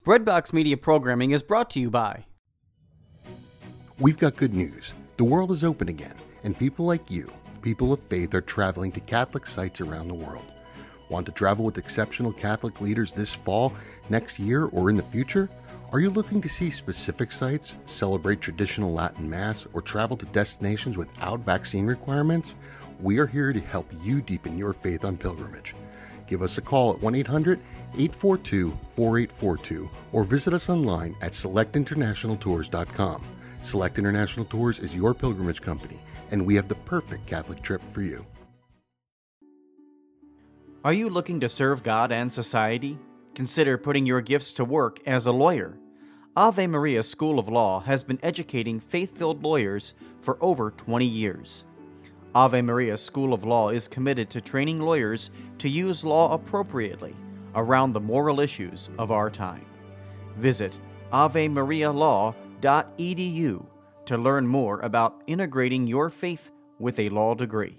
Redbox Media Programming is brought to you by... We've got good news. The world is open again, and people like you, people of faith, are traveling to Catholic sites around the world. Want to travel with exceptional Catholic leaders this fall, next year, or in the future? Are you looking to see specific sites, celebrate traditional Latin Mass, or travel to destinations without vaccine requirements? We are here to help you deepen your faith on pilgrimage. Give us a call at 1-800-842-4842 or visit us online at selectinternationaltours.com. Select International Tours is your pilgrimage company, and we have the perfect Catholic trip for you. Are you looking to serve God and society? Consider putting your gifts to work as a lawyer. Ave Maria School of Law has been educating faith-filled lawyers for over 20 years. Ave Maria School of Law is committed to training lawyers to use law appropriately around the moral issues of our time. Visit avemarialaw.edu to learn more about integrating your faith with a law degree.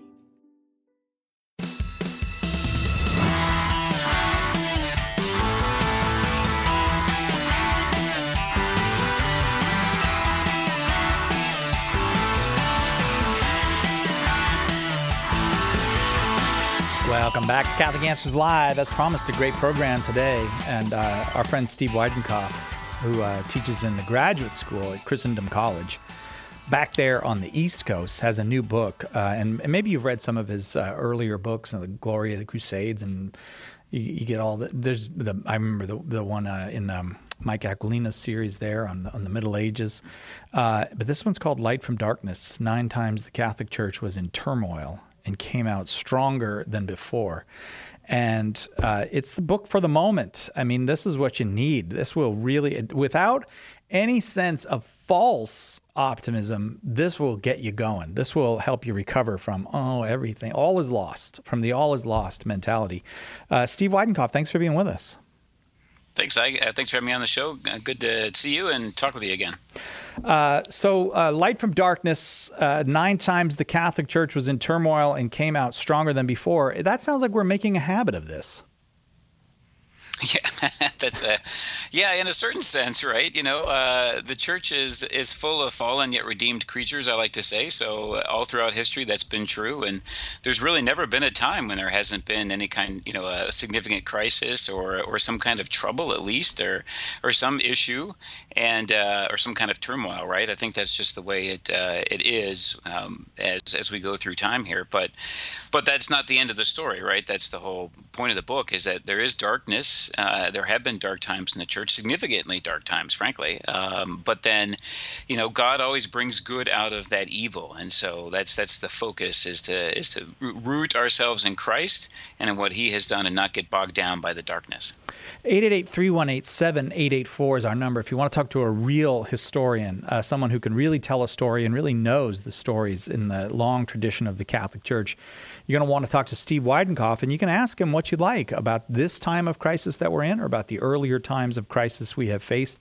Welcome back to Catholic Answers Live. As promised, a great program today. And our friend Steve Weidenkopf, who teaches in the graduate school at Christendom College, back there on the East Coast, has a new book. And maybe you've read some of his earlier books, The Glory of the Crusades, and you get all the... I remember the one in Mike Aquilina's series there on the Middle Ages. But this one's called Light from Darkness. 9 times the Catholic Church was in turmoil and came out stronger than before. And it's the book for the moment. I mean, this is what you need. This will really, without any sense of false optimism, this will get you going. This will help you recover from, everything, all is lost, from the all is lost mentality. Steve Weidenkopf, thanks for being with us. Thanks, thanks for having me on the show. Good to see you and talk with you again. So Light from Darkness, 9 times the Catholic Church was in turmoil and came out stronger than before. That sounds like we're making a habit of this. Yeah, in a certain sense, right? You know, the church is full of fallen yet redeemed creatures, I like to say. So all throughout history, that's been true. And there's really never been a time when there hasn't been any kind, a significant crisis or some kind of trouble, at least, or some issue, and or some kind of turmoil, right? I think that's just the way it is as we go through time here. But that's not the end of the story, right? That's the whole point of the book, is that there is darkness. There have been dark times in the church, significantly dark times, frankly. But then, God always brings good out of that evil, and so that's the focus, is to root ourselves in Christ and in what He has done, and not get bogged down by the darkness. 888-318-7884 is our number. If you want to talk to a real historian, someone who can really tell a story and really knows the stories in the long tradition of the Catholic Church, you're going to want to talk to Steve Weidenkopf, and you can ask him what you'd like about this time of crisis that we're in, or about the earlier times of crisis we have faced.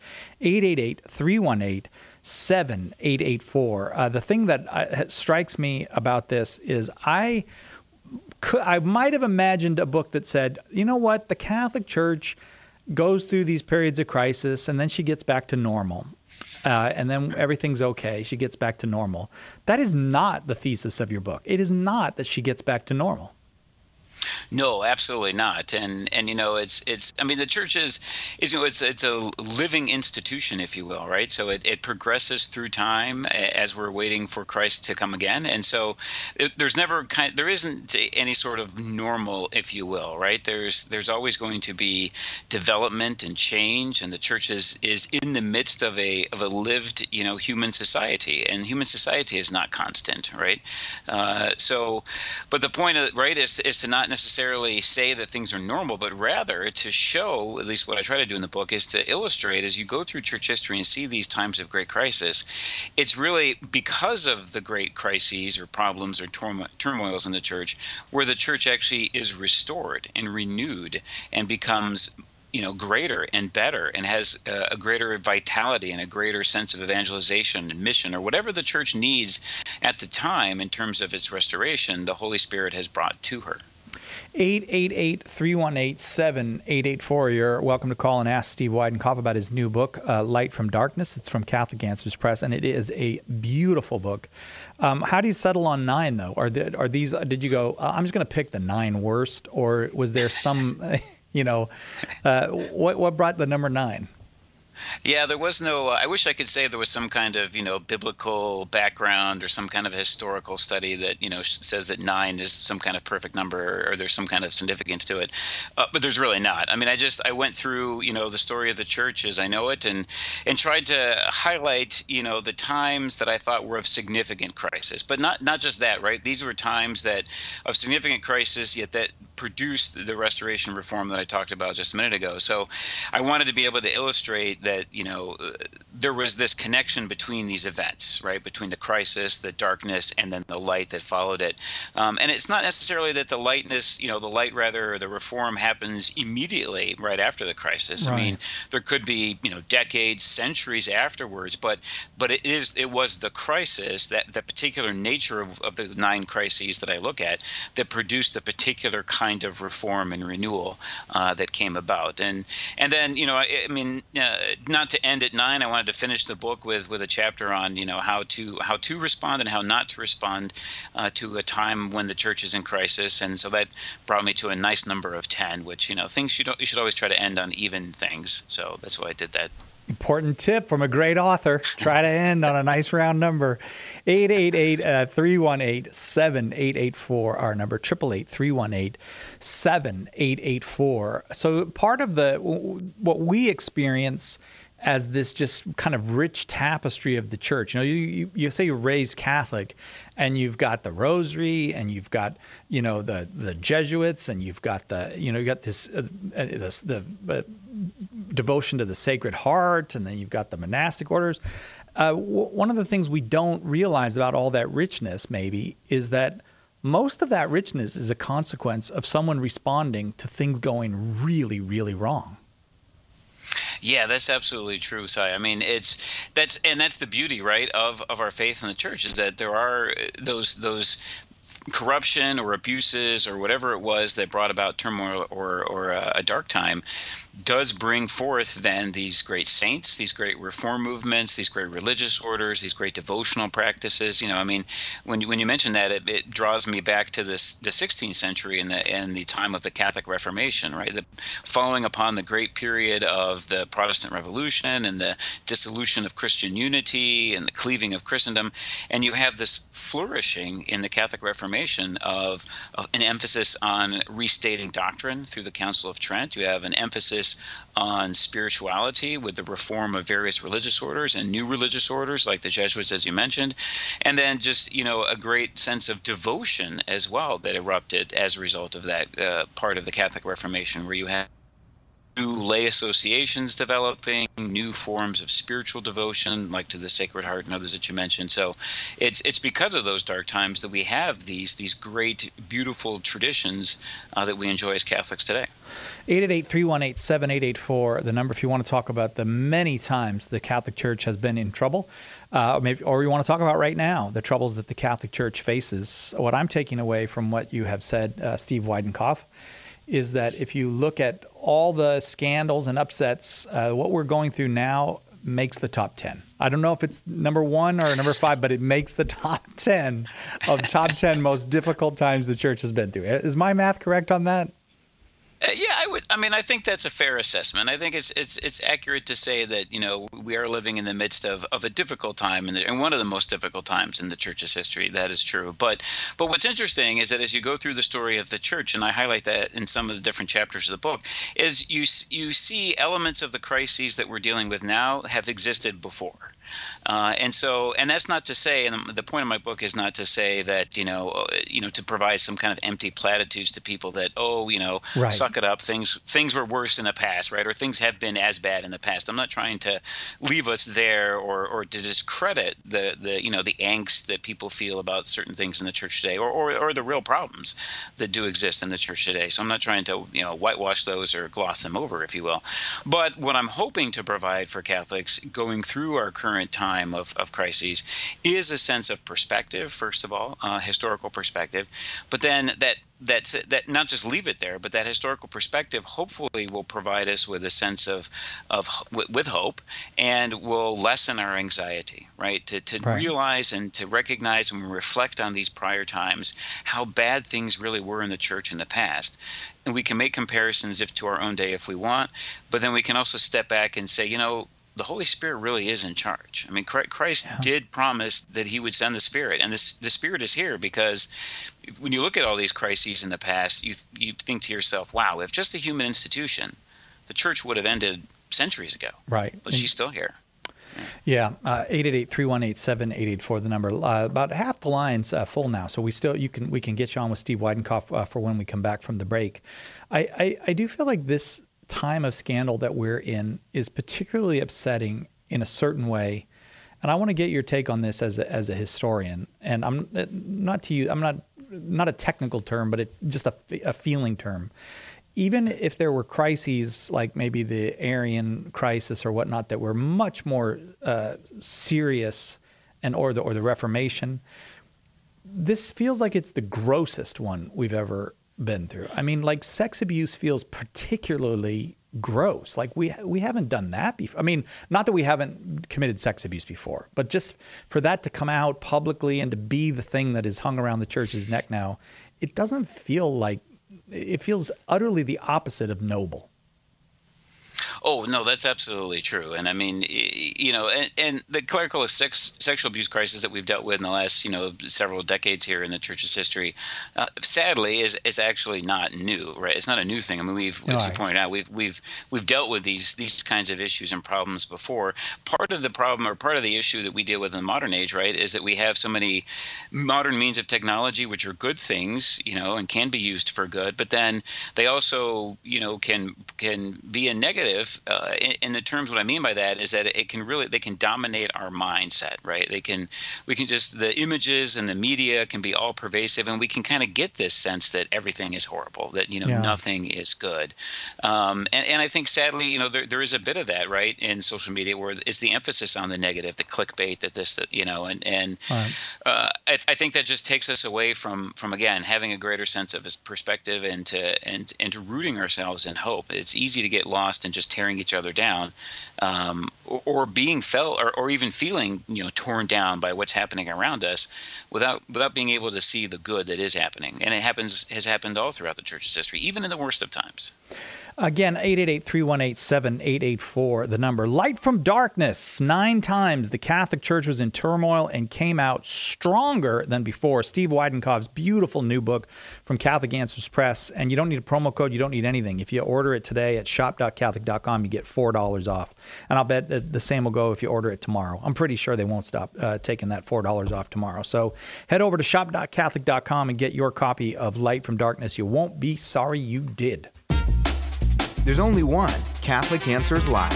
888-318-7884. The thing that strikes me about this is I might have imagined a book that said, you know what, the Catholic Church goes through these periods of crisis and then she gets back to normal. And then everything's okay. She gets back to normal. That is not the thesis of your book. It is not that she gets back to normal. No, absolutely not. And it's I mean, the church is it's a living institution, if you will, right? So it progresses through time as we're waiting for Christ to come again. And so there isn't any sort of normal, if you will, right? There's always going to be development and change, and the church is in the midst of a lived, human society, and human society is not constant, right? But the point of right is to not necessarily say that things are normal, but rather to show, at least what I try to do in the book, is to illustrate, as you go through church history and see these times of great crisis, it's really because of the great crises or problems or turmoils in the church where the church actually is restored and renewed and becomes greater and better, and has a greater vitality and a greater sense of evangelization and mission, or whatever the church needs at the time in terms of its restoration, the Holy Spirit has brought to her. 888-318-7884. You're welcome to call and ask Steve Weidenkopf about his new book, Light from Darkness. It's from Catholic Answers Press, and it is a beautiful book. How do you settle on 9, though? Are these? Did you go, I'm just going to pick the 9 worst, or was there some, what brought the number 9? Yeah, there was no, I wish I could say there was some kind of, biblical background or some kind of historical study that, says that 9 is some kind of perfect number or there's some kind of significance to it. But there's really not. I mean, I went through, the story of the church as I know it and tried to highlight, the times that I thought were of significant crisis, but not just that, right? These were times that of significant crisis, yet that produced the restoration reform that I talked about just a minute ago. So I wanted to be able to illustrate that, there was this connection between these events, right? Between the crisis, the darkness, and then the light that followed it. And it's not necessarily that the the reform happens immediately right after the crisis. Right. I mean, there could be, decades, centuries afterwards, but it was the crisis, that particular nature of the 9 crises that I look at, that produced the particular kind of reform and renewal that came about. And then, not to end at 9, I wanted to finish the book with a chapter on, how to respond and how not to respond to a time when the church is in crisis. And so that brought me to a nice number of 10, which, things you should always try to end on even things. So that's why I did that. Important tip from a great author. Try to end on a nice round number. 888-318-7884, our number, 888-318-7884. So part of what we experience as this just kind of rich tapestry of the church. You say you're raised Catholic, and you've got the Rosary, and you've got the Jesuits, and you've got you got this devotion to the Sacred Heart, and then you've got the monastic orders. One of the things we don't realize about all that richness, maybe, is that most of that richness is a consequence of someone responding to things going really, really wrong. Yeah, that's absolutely true, Si. I mean, that's the beauty, right, of our faith in the church, is that there are those corruption or abuses or whatever it was that brought about turmoil or a dark time does bring forth then these great saints, these great reform movements, these great religious orders, these great devotional practices. When you mention that, it draws me back to the 16th century and the time of the Catholic Reformation, right? Following upon the great period of the Protestant Revolution and the dissolution of Christian unity and the cleaving of Christendom, and you have this flourishing in the Catholic Reformation of an emphasis on restating doctrine through the Council of Trent. You have an emphasis on spirituality with the reform of various religious orders and new religious orders like the Jesuits, as you mentioned, and then just a great sense of devotion as well that erupted as a result of that part of the Catholic Reformation, where you have new lay associations developing, new forms of spiritual devotion, like to the Sacred Heart and others that you mentioned. So it's because of those dark times that we have these great, beautiful traditions that we enjoy as Catholics today. 888-318-7884, the number if you want to talk about the many times the Catholic Church has been in trouble, or you want to talk about right now, the troubles that the Catholic Church faces. What I'm taking away from what you have said, Steve Weidenkopf, is that if you look at all the scandals and upsets, what we're going through now makes the top 10. I don't know if it's number 1 or number 5, but it makes the top 10 of top 10 most difficult times the church has been through. Is my math correct on that? Yeah, I would. I mean, I think that's a fair assessment. I think it's accurate to say that we are living in the midst of a difficult time and one of the most difficult times in the church's history. That is true. But what's interesting is that as you go through the story of the church, and I highlight that in some of the different chapters of the book, is you see elements of the crises that we're dealing with now have existed before. And that's not to say, and the point of my book is not to say that to provide some kind of empty platitudes to people that right. Suck it up, things things were worse in the past, right? Or things have been as bad in the past. I'm not trying to leave us there or to discredit the angst that people feel about certain things in the church today, or the real problems that do exist in the church today. So I'm not trying to whitewash those or gloss them over, if you will. But what I'm hoping to provide for Catholics going through our current time of crises is a sense of perspective, first of all, historical perspective, but then that not just leave it there, but that historical perspective hopefully will provide us with a sense of with hope, and will lessen our anxiety, right? To Right. realize and to recognize and reflect on these prior times how bad things really were in the church in the past. And we can make comparisons to our own day if we want, but then we can also step back and say, the Holy Spirit really is in charge. I mean, Christ did promise that he would send the Spirit, and the Spirit is here, because when you look at all these crises in the past, you think to yourself, wow, if just a human institution, the church would have ended centuries ago. Right. But she's still here. Yeah, 888-318-7884, the number. About half the line's full now, so we can get you on with Steve Weidenkopf for when we come back from the break. I do feel like this time of scandal that we're in is particularly upsetting in a certain way, and I want to get your take on this as a historian. And I'm not a technical term, but it's just a feeling term. Even if there were crises like maybe the Arian crisis or whatnot that were much more serious, or the Reformation, this feels like it's the grossest one we've ever been through. I mean, like, sex abuse feels particularly gross. Like, we haven't done that before. I mean, not that we haven't committed sex abuse before, but just for that to come out publicly and to be the thing that is hung around the church's neck now, it doesn't feel like, it feels utterly the opposite of noble. Oh, no, that's absolutely true. And I mean, and the clerical sexual abuse crisis that we've dealt with in the last, several decades here in the church's history, sadly, is actually not new, right? It's not a new thing. I mean, as you pointed out, we've dealt with these kinds of issues and problems before. Part of the problem, or part of the issue that we deal with in the modern age, right, is that we have so many modern means of technology, which are good things, and can be used for good, but then they also, can be a negative. In the terms, what I mean by that is that they can dominate our mindset, right? The images and the media can be all pervasive, and we can kind of get this sense that everything is horrible, that, nothing is good. And I think sadly, there is a bit of that, right, in social media, where it's the emphasis on the negative, the clickbait, I think that just takes us away from again, having a greater sense of perspective and to rooting ourselves in hope. It's easy to get lost in just tearing each other down, or being felt, or even feeling, torn down by what's happening around us, without being able to see the good that is happening. And it has happened all throughout the church's history, even in the worst of times. Again, 888-318-7884, the number. Light from darkness. 9 times the Catholic Church was in turmoil and came out stronger than before. Steve Weidenkopf's beautiful new book from Catholic Answers Press. And you don't need a promo code. You don't need anything. If you order it today at shop.catholic.com, you get $4 off. And I'll bet the same will go if you order it tomorrow. I'm pretty sure they won't stop taking that $4 off tomorrow. So head over to shop.catholic.com and get your copy of Light from Darkness. You won't be sorry you did. There's only one Catholic Answers Live.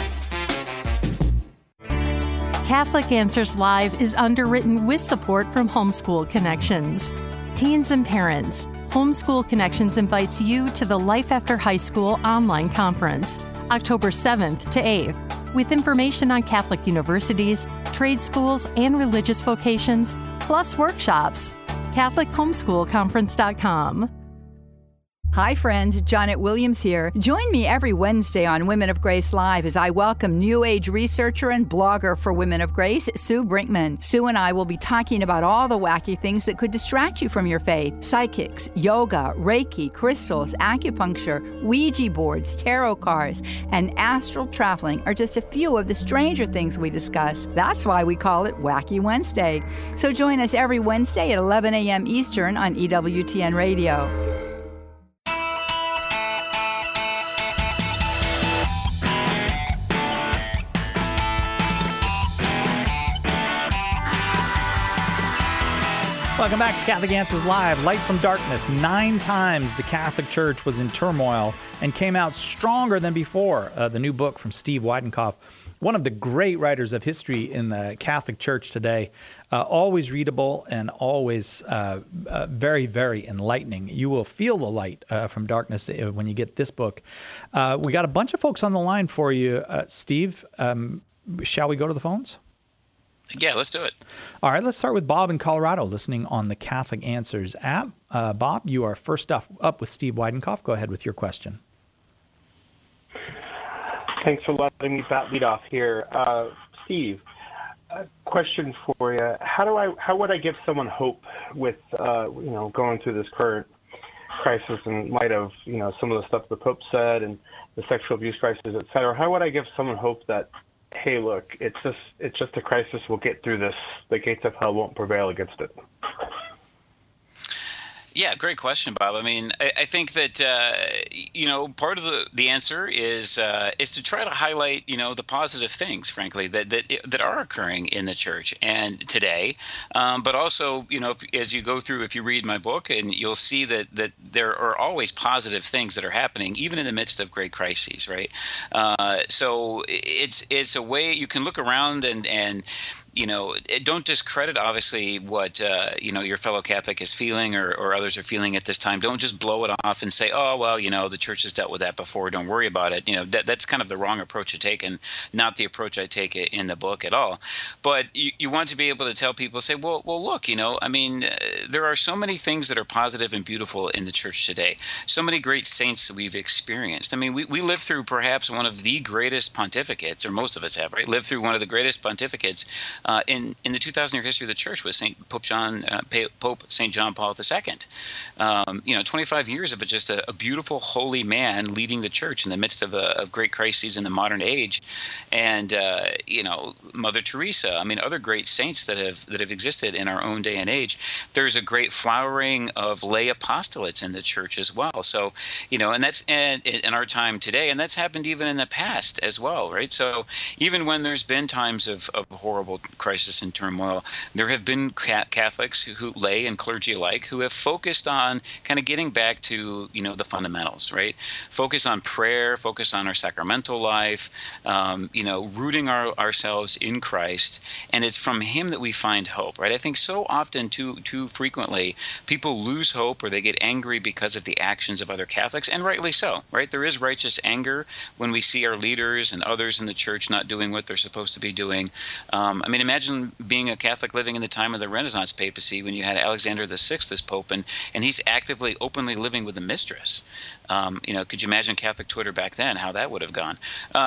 Catholic Answers Live is underwritten with support from Homeschool Connections. Teens and parents, Homeschool Connections invites you to the Life After High School online conference, October 7th to 8th, with information on Catholic universities, trade schools, and religious vocations, plus workshops. CatholicHomeschoolConference.com. Hi friends, Janet Williams here. Join me every Wednesday on Women of Grace Live as I welcome New Age researcher and blogger for Women of Grace, Sue Brinkman. Sue and I will be talking about all the wacky things that could distract you from your faith. Psychics, yoga, Reiki, crystals, acupuncture, Ouija boards, tarot cards, and astral traveling are just a few of the stranger things we discuss. That's why we call it Wacky Wednesday. So join us every Wednesday at 11 a.m. Eastern on EWTN Radio. Welcome back to Catholic Answers Live. Light from Darkness. 9 times the Catholic Church was in turmoil and came out stronger than before. The new book from Steve Weidenkopf, one of the great writers of history in the Catholic Church today. Always readable and always very, very enlightening. You will feel the light from darkness when you get this book. We got a bunch of folks on the line for you, Steve. Shall we go to the phones? Yeah, let's do it. All right, let's start with Bob in Colorado, listening on the Catholic Answers app. Bob, you are first up with Steve Weidenkopf. Go ahead with your question. Thanks for letting me lead off here. Steve, a question for you. How would I give someone hope with, going through this current crisis in light of, some of the stuff the Pope said and the sexual abuse crisis, et cetera? How would I give someone hope that, hey, look, it's just a crisis. We'll get through this. The gates of hell won't prevail against it. Yeah, great question, Bob. I mean, I think that part of the answer is to try to highlight the positive things, frankly, that are occurring in the church and today. But also, as you go through, if you read my book, and you'll see that there are always positive things that are happening, even in the midst of great crises, right? So it's a way you can look around and don't discredit obviously what your fellow Catholic is feeling or others are feeling at this time. Don't just blow it off and say, oh, well, the church has dealt with that before. Don't worry about it. That's kind of the wrong approach to take, and not the approach I take in the book at all. But you want to be able to tell people, say, well, look, there are so many things that are positive and beautiful in the church today. So many great saints that we've experienced. I mean, we lived through perhaps one of the greatest pontificates, or most of us have, right? Lived through one of the greatest pontificates in the 2,000-year history of the church with Pope St. John Paul II. 25 years of just a beautiful, holy man leading the church in the midst of great crises in the modern age, and Mother Teresa. I mean, other great saints that have existed in our own day and age. There's a great flowering of lay apostolates in the church as well. So, and that's in our time today, and that's happened even in the past as well, right? So even when there's been times of horrible crisis and turmoil, there have been Catholics who lay and clergy alike who have focused on kind of getting back to the fundamentals, right? Focus on prayer, focus on our sacramental life, rooting ourselves in Christ, and it's from Him that we find hope, right? I think so often, too frequently, people lose hope or they get angry because of the actions of other Catholics, and rightly so, right? There is righteous anger when we see our leaders and others in the church not doing what they're supposed to be doing. Imagine being a Catholic living in the time of the Renaissance papacy when you had Alexander VI as Pope, and he's actively, openly living with a mistress. Could you imagine Catholic Twitter back then, how that would have gone?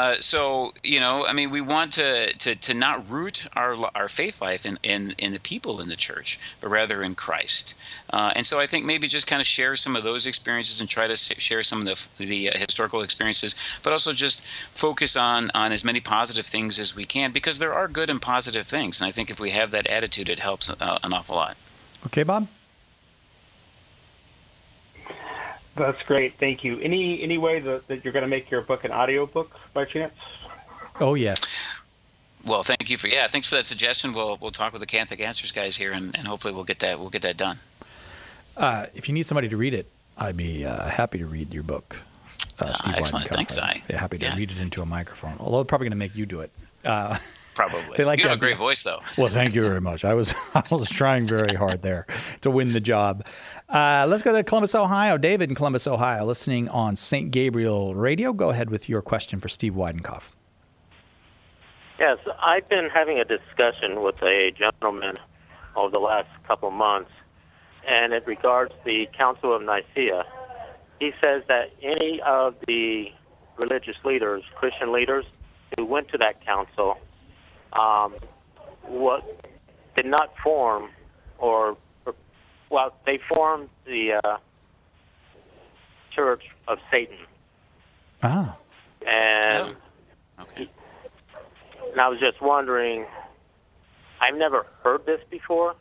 We want to not root our faith life in the people in the church, but rather in Christ. And so I think maybe just kind of share some of those experiences and try to share some of the historical experiences, but also just focus on as many positive things as we can, because there are good and positive things. And I think if we have that attitude, it helps an awful lot. Okay, Bob? That's great. Thank you. Any way that you're going to make your book an audiobook by chance? Oh, yes. Well, thanks for that suggestion. We'll talk with the Catholic Answers guys here, and hopefully we'll get that done. If you need somebody to read it, I'd be happy to read your book. Steve Excellent. Weidenkopf. Thanks, I'd be happy to read it into a microphone. Although probably going to make you do it. Probably. You have a great voice, though. Well, thank you very much. I was trying very hard there to win the job. Let's go to Columbus, Ohio. David in Columbus, Ohio, listening on St. Gabriel Radio. Go ahead with your question for Steve Weidenkopf. Yes, I've been having a discussion with a gentleman over the last couple of months, and it regards the Council of Nicaea. He says that any of the religious leaders, Christian leaders, who went to that council did not form they formed the Church of Satan. Ah. And okay. And I was just wondering, I've never heard this before.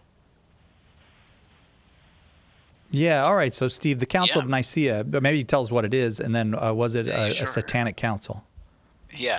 Yeah, all right. So, Steve, the Council of Nicaea, maybe tell us what it is, and then was it a satanic council? Yeah.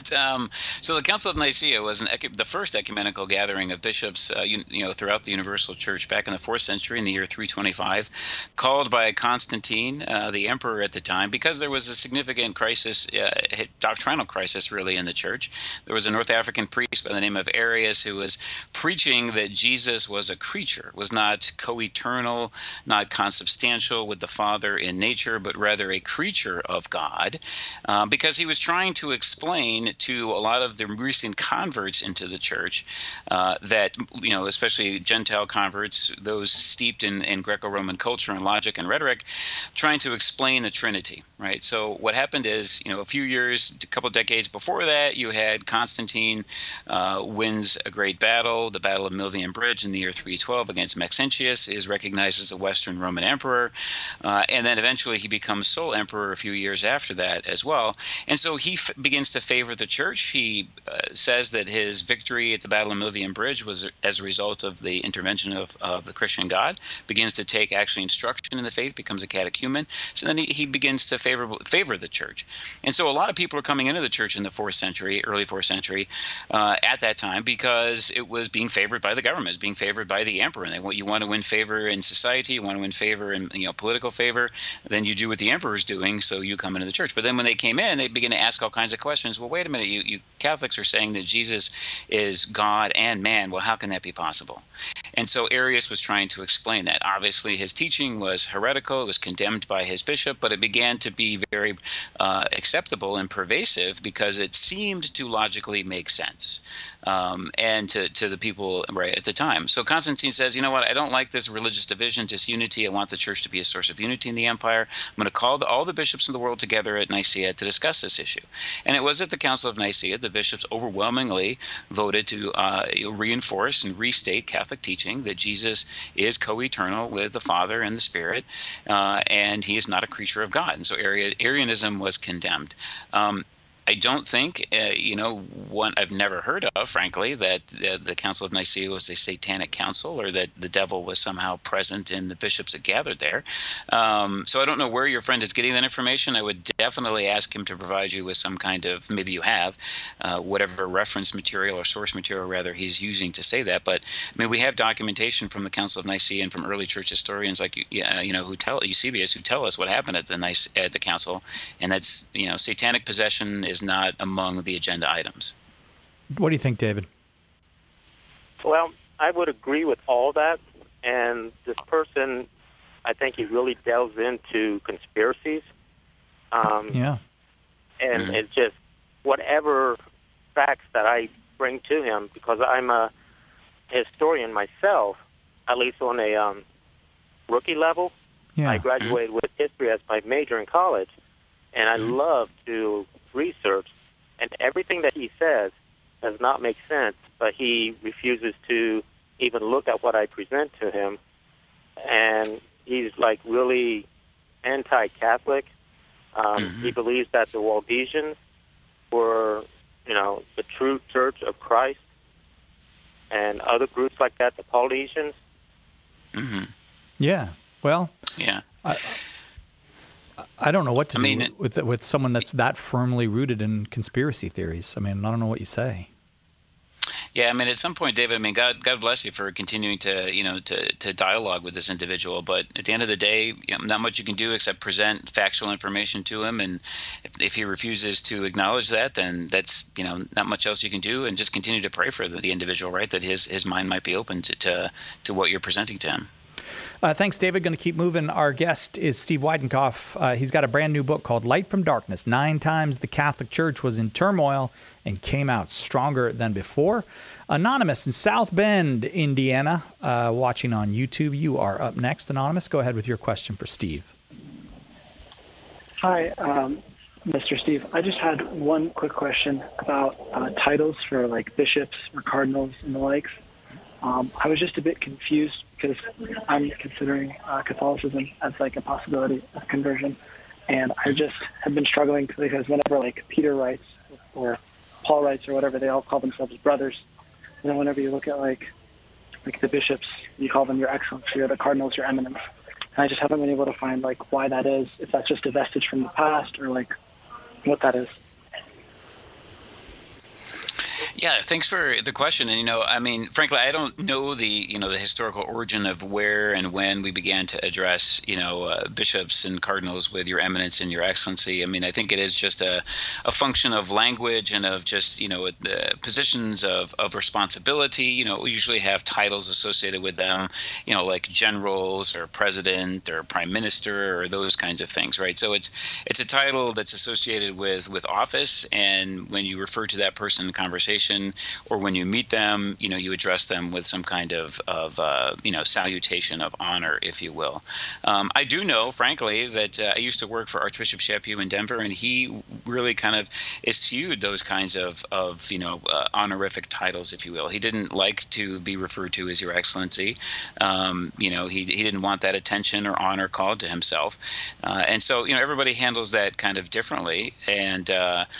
So the Council of Nicaea was the first ecumenical gathering of bishops, throughout the Universal Church back in the 4th century in the year 325, called by Constantine, the emperor at the time, because there was a significant crisis, doctrinal crisis really in the church. There was a North African priest by the name of Arius who was preaching that Jesus was a creature, was not co-eternal, not consubstantial with the Father in nature, but rather a creature of God, because he was trying to explain to a lot of the recent converts into the church that, especially Gentile converts, those steeped in Greco-Roman culture and logic and rhetoric, trying to explain the Trinity, right? So what happened is, a couple of decades before that, you had Constantine wins a great battle, the Battle of Milvian Bridge in the year 312 against Maxentius, is recognized as the Western Roman Emperor, and then eventually he becomes sole emperor a few years after that as well. And so he begins to favor the church. He says that his victory at the Battle of Milvian Bridge was as a result of the intervention of the Christian God, begins to take actually instruction in the faith, becomes a catechumen. So then he begins to favor the church. And so a lot of people are coming into the church in the 4th century, early 4th century, at that time, because it was being favored by the government, it was being favored by the emperor. And you want to win favor in society, you want to win favor in political favor, then you do what the emperor is doing, so you come into the church. But then when they came in, they begin to ask all kinds of questions. Well, wait a minute, you Catholics are saying that Jesus is God and man. Well, how can that be possible? And so Arius was trying to explain that. Obviously, his teaching was heretical. It was condemned by his bishop, but it began to be very acceptable and pervasive because it seemed to logically make sense and to the people right at the time. So Constantine says, you know what, I don't like this religious division, disunity. I want the church to be a source of unity in the empire. I'm going to call all the bishops in the world together at Nicaea to discuss this issue. And it was at the Council of Nicaea the bishops overwhelmingly voted to reinforce and restate Catholic teaching that Jesus is co-eternal with the Father and the Spirit, and he is not a creature of God. And so Arianism was condemned. I don't think, one I've never heard of, frankly, that the Council of Nicaea was a satanic council or that the devil was somehow present in the bishops that gathered there. So I don't know where your friend is getting that information. I would definitely ask him to provide you with some kind of, maybe you have, whatever reference material or source material, rather, he's using to say that. But, we have documentation from the Council of Nicaea and from early church historians like, Eusebius, who tell us what happened at the council, and that's, satanic possession is not among the agenda items. What do you think, David? Well, I would agree with all that. And this person, I think he really delves into conspiracies. And it's just whatever facts that I bring to him, because I'm a historian myself, at least on a rookie level. Yeah. I graduated with history as my major in college, and I love to research, and everything that he says does not make sense, but he refuses to even look at what I present to him, and he's like really anti-Catholic. He believes that the Waldensians were, the true Church of Christ, and other groups like that, the Paulicians. Yeah, well, yeah. I don't know what to do with someone that's that firmly rooted in conspiracy theories. I don't know what you say. Yeah, at some point, David, God bless you for continuing to dialogue with this individual. But at the end of the day, not much you can do except present factual information to him. And if he refuses to acknowledge that, then that's, not much else you can do. And just continue to pray for the individual, right? That his mind might be open to what you're presenting to him. Thanks, David. Going to keep moving. Our guest is Steve Weidenkopf. He's got a brand new book called Light from Darkness. 9 times the Catholic Church was in turmoil and came out stronger than before. Anonymous in South Bend, Indiana, watching on YouTube. You are up next, Anonymous. Go ahead with your question for Steve. Hi, Mr. Steve. I just had one quick question about titles for bishops or cardinals and the likes. I was just a bit confused because I'm considering Catholicism as a possibility of conversion, and I just have been struggling because whenever Peter writes or Paul writes or whatever, they all call themselves brothers. And then whenever you look at the bishops, you call them your excellency, or the cardinals your eminence. And I just haven't been able to find why that is, if that's just a vestige from the past or what that is. Yeah, thanks for the question. And, I mean, frankly, I don't know the historical origin of where and when we began to address, bishops and cardinals with Your Eminence and Your Excellency. I mean, I think it is just a function of language and of just, the positions of responsibility. We usually have titles associated with them, like generals or president or prime minister or those kinds of things, right? So it's a title that's associated with office. And when you refer to that person in conversation, or when you meet them, you address them with some kind of salutation of honor, if you will. I do know, frankly, that I used to work for Archbishop Chaput in Denver, and he really kind of eschewed those kinds of honorific titles, if you will. He didn't like to be referred to as Your Excellency. He didn't want that attention or honor called to himself. And so, everybody handles that kind of differently. And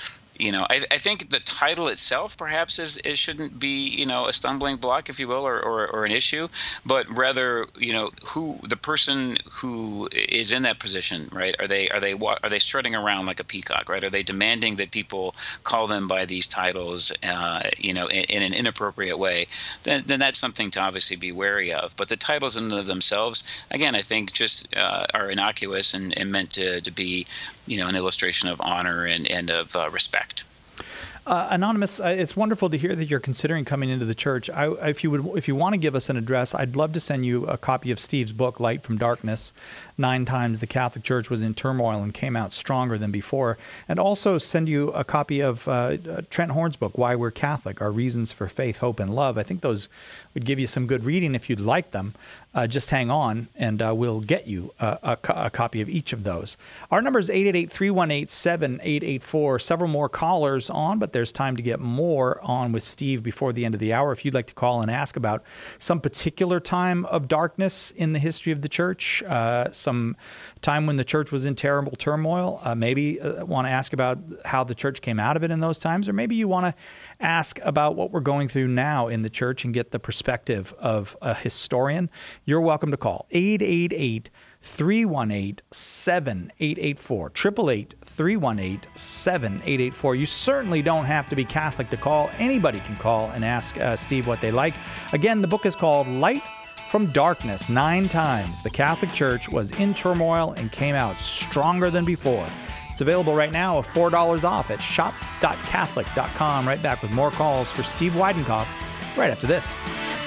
I think the title itself perhaps it shouldn't be, a stumbling block, if you will, or an issue, but rather, who the person who is in that position, right? Are they strutting around like a peacock, right? Are they demanding that people call them by these titles, in an inappropriate way? Then that's something to obviously be wary of. But the titles in and of themselves, again, I think just are innocuous and meant to be, an illustration of honor and of respect. Anonymous, it's wonderful to hear that you're considering coming into the church. If you want to give us an address, I'd love to send you a copy of Steve's book, Light from Darkness. 9 times the Catholic Church was in turmoil and came out stronger than before. And also send you a copy of Trent Horn's book, Why We're Catholic, Our Reasons for Faith, Hope, and Love. I think those would give you some good reading if you'd like them. Just hang on, and we'll get you a copy of each of those. Our number is 888-318-7884. Several more callers on, but there's time to get more on with Steve before the end of the hour. If you'd like to call and ask about some particular time of darkness in the history of the church, some time when the church was in terrible turmoil, maybe want to ask about how the church came out of it in those times, or maybe you want to ask about what we're going through now in the church and get the perspective of a historian, you're welcome to call 888-318-7884, 888-318-7884. You certainly don't have to be Catholic to call. Anybody can call and ask Steve what they like. Again, the book is called Light from Darkness. 9 times the Catholic Church was in turmoil and came out stronger than before. It's available right now at $4 off at shop.catholic.com. Right back with more calls for Steve Weidenkopf right after this.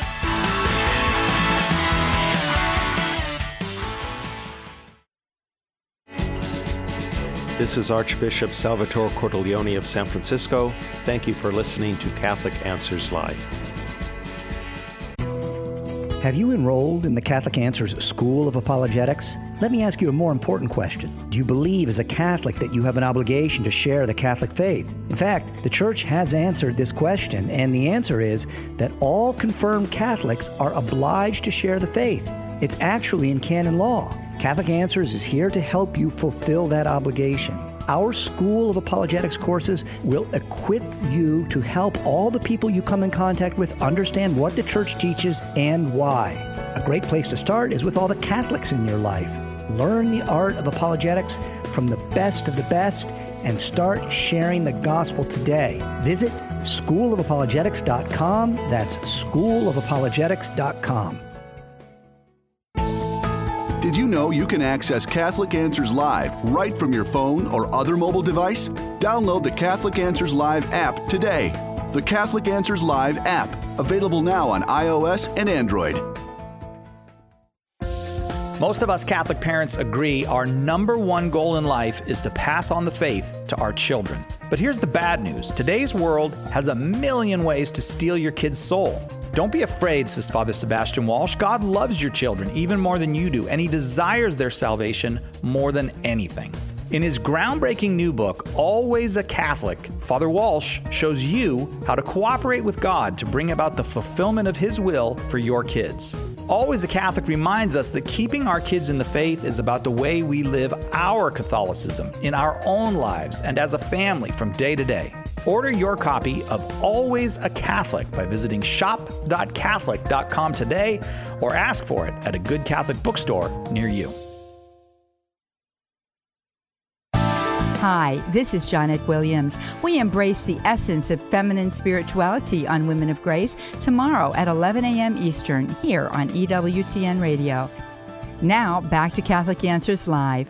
This is Archbishop Salvatore Cordileone of San Francisco. Thank you for listening to Catholic Answers Live. Have you enrolled in the Catholic Answers School of Apologetics? Let me ask you a more important question. Do you believe as a Catholic that you have an obligation to share the Catholic faith? In fact, the Church has answered this question, and the answer is that all confirmed Catholics are obliged to share the faith. It's actually in canon law. Catholic Answers is here to help you fulfill that obligation. Our School of Apologetics courses will equip you to help all the people you come in contact with understand what the Church teaches and why. A great place to start is with all the Catholics in your life. Learn the art of apologetics from the best of the best and start sharing the gospel today. Visit schoolofapologetics.com. That's schoolofapologetics.com. Did you know you can access Catholic Answers Live right from your phone or other mobile device? Download the Catholic Answers Live app today. The Catholic Answers Live app, available now on iOS and Android. Most of us Catholic parents agree our number one goal in life is to pass on the faith to our children. But here's the bad news. Today's world has a million ways to steal your kid's soul. Don't be afraid, says Father Sebastian Walsh. God loves your children even more than you do, and He desires their salvation more than anything. In his groundbreaking new book, Always a Catholic, Father Walsh shows you how to cooperate with God to bring about the fulfillment of His will for your kids. Always a Catholic reminds us that keeping our kids in the faith is about the way we live our Catholicism in our own lives and as a family from day to day. Order your copy of Always a Catholic by visiting shop.catholic.com today or ask for it at a good Catholic bookstore near you. Hi, this is Janet Williams. We embrace the essence of feminine spirituality on Women of Grace tomorrow at 11 a.m. Eastern here on EWTN Radio. Now, back to Catholic Answers Live.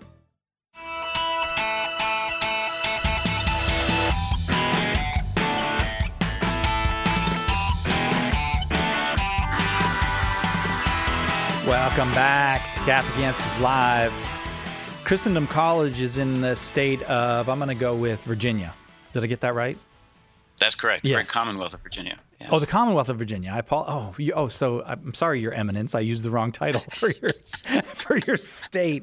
Welcome back to Catholic Answers Live. Christendom College is in the state of, I'm going to go with Virginia. Did I get that right? That's correct. Yes. We're in Commonwealth of Virginia. Yes. Oh, the Commonwealth of Virginia. So I'm sorry, Your Eminence. I used the wrong title for your state.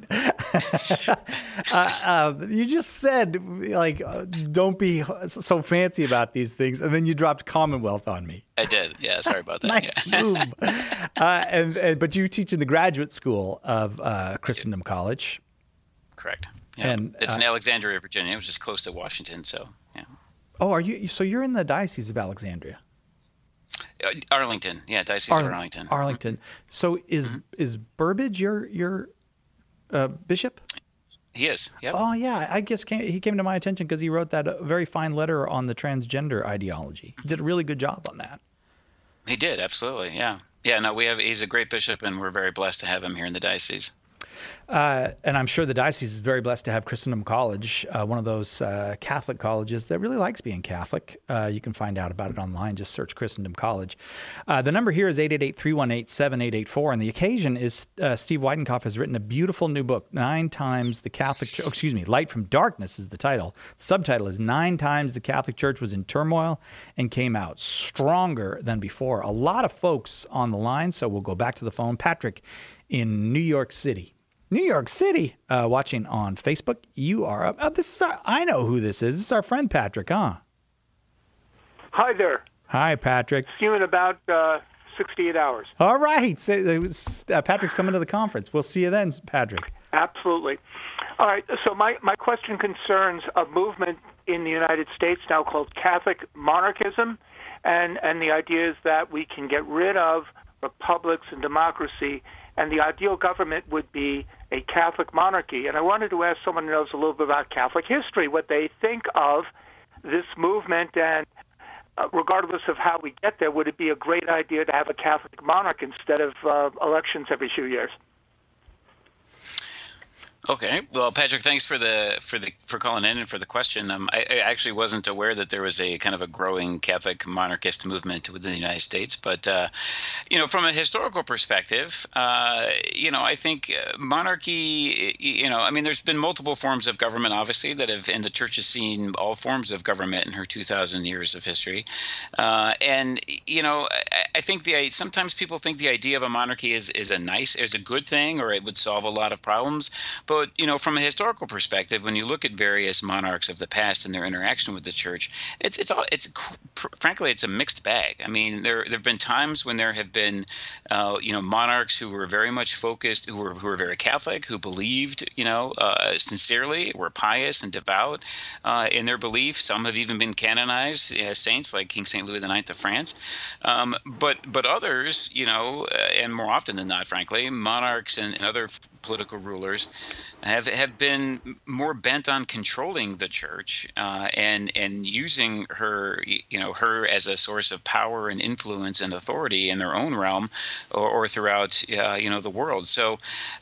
You just said, don't be so fancy about these things, and then you dropped Commonwealth on me. I did. Yeah, sorry about that. Nice move. But you teach in the graduate school of Christendom College. Correct. Yeah. And it's in Alexandria, Virginia, which is close to Washington. So, yeah. Oh, are you? So you're in the Diocese of Alexandria? Arlington, yeah, Diocese of Arlington. Arlington. So is Burbage your bishop? He is. Yep. Oh yeah, I guess he came to my attention because he wrote that very fine letter on the transgender ideology. He did a really good job on that. He did, absolutely. Yeah. Yeah. No, he's a great bishop, and we're very blessed to have him here in the diocese. And I'm sure the diocese is very blessed to have Christendom College, one of those Catholic colleges that really likes being Catholic. You can find out about it online. Just search Christendom College. The number here is 888-318-7884. And the occasion is Steve Weidenkopf has written a beautiful new book, 9 Times the Catholic Church. Light from Darkness is the title. The subtitle is 9 Times the Catholic Church Was in Turmoil and Came Out Stronger Than Before. A lot of folks on the line, so we'll go back to the phone. Patrick in New York City. Watching on Facebook. You are up. I know who this is. This is our friend Patrick, huh? Hi there. Hi, Patrick. See you in about 68 hours. All right. Patrick's coming to the conference. We'll see you then, Patrick. Absolutely. All right. So my question concerns a movement in the United States now called Catholic monarchism, and the idea is that we can get rid of republics and democracy, and the ideal government would be a Catholic monarchy. And I wanted to ask someone who knows a little bit about Catholic history what they think of this movement, and regardless of how we get there, would it be a great idea to have a Catholic monarch instead of elections every few years? Okay. Well, Patrick, thanks for calling in and for the question. I actually wasn't aware that there was a kind of a growing Catholic monarchist movement within the United States. But, from a historical perspective, I think monarchy, there's been multiple forms of government, obviously, that have, and the church has seen all forms of government in her 2,000 years of history. I think sometimes people think the idea of a monarchy is a good thing, or it would solve a lot of problems. But, from a historical perspective, when you look at various monarchs of the past and their interaction with the church, frankly, it's a mixed bag. I mean, there have been times when there have been, monarchs who were very much focused, who were very Catholic, who believed, sincerely, were pious and devout in their belief. Some have even been canonized as saints, like King St. Louis IX of France. But others, and more often than not, frankly, monarchs and other political rulers have been more bent on controlling the church and using her as a source of power and influence and authority in their own realm or throughout the world. So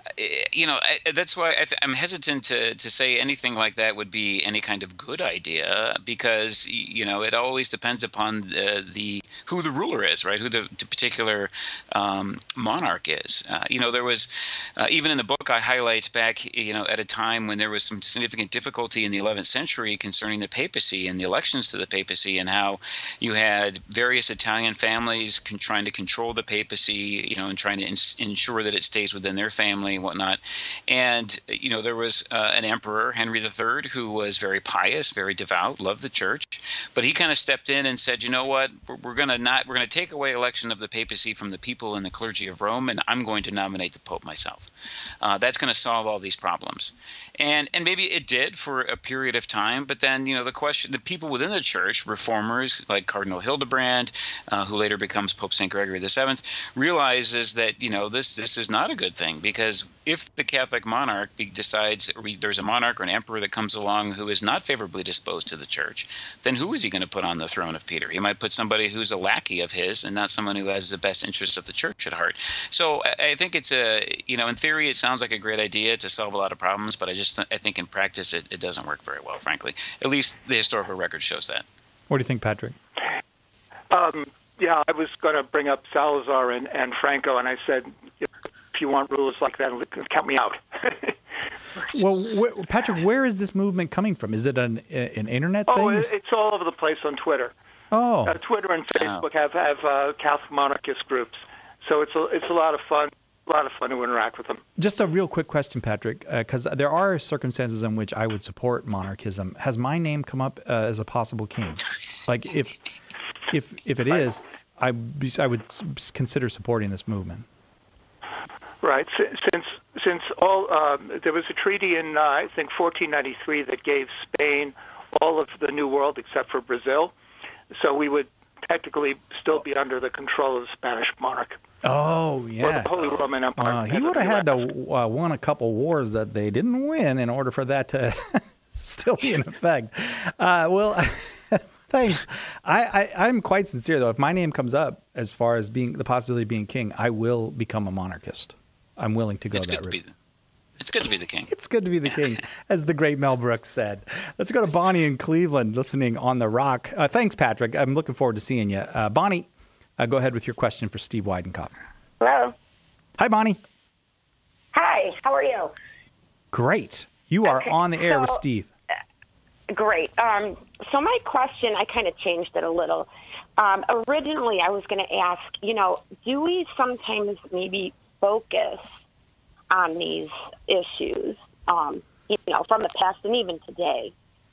that's why I'm hesitant to say anything like that would be any kind of good idea, because it always depends upon who the ruler is, right? Who the particular monarch is. There was even in the book I highlight back at a time when there was some significant difficulty in the 11th century concerning the papacy and the elections to the papacy, and how you had various Italian families trying to control the papacy, and trying to ensure that it stays within their family and whatnot. And there was an emperor, Henry III, who was very pious, very devout, loved the church, but he kind of stepped in and said, you know what, we're going to take away election of the papacy from the people and the clergy of Rome, and I'm going to nominate the Pope myself. That's going to solve all these problems. And maybe it did for a period of time, but then, the people within the church, reformers like Cardinal Hildebrand, who later becomes Pope St. Gregory VII, realizes that, this is not a good thing, because if the Catholic monarch decides there's a monarch or an emperor that comes along who is not favorably disposed to the church, then who is he going to put on the throne of Peter? He might put somebody who's a lackey of his and not someone who has the best interests of the church at heart. So I think it's in theory, it sounds like a great idea to solve a lot of problems, but I think in practice it doesn't work very well, frankly. At least the historical record shows that. What do you think, Patrick? Yeah, I was going to bring up Salazar and Franco, and I said, if you want rulers like that, count me out. Well, Patrick, where is this movement coming from? Is it an internet thing? Oh, it's all over the place on Twitter. Oh. Twitter and Facebook have Catholic monarchist groups, so it's a lot of fun. A lot of fun to interact with them. Just a real quick question, Patrick, because there are circumstances in which I would support monarchism. Has my name come up as a possible king? Like, if it is, I would consider supporting this movement. Right. Since all there was a treaty in I think 1493 that gave Spain all of the New World except for Brazil, so we would technically still be under the control of the Spanish monarch. Oh, yeah. Or the Holy Roman Empire. He would have had to won a couple wars that they didn't win in order for that to still be in effect. Thanks. I'm quite sincere, though. If my name comes up as far as being the possibility of being king, I will become a monarchist. I'm willing to go that route. It's good to be the king. It's good to be the king, as the great Mel Brooks said. Let's go to Bonnie in Cleveland, listening on The Rock. Thanks, Patrick. I'm looking forward to seeing you. Bonnie, go ahead with your question for Steve Weidenkopf. Hello. Hi, Bonnie. Hi. How are you? Great. You are on the air with Steve. Great. So my question, I kind of changed it a little. Originally, I was going to ask, do we sometimes maybe focus on these issues, from the past and even today?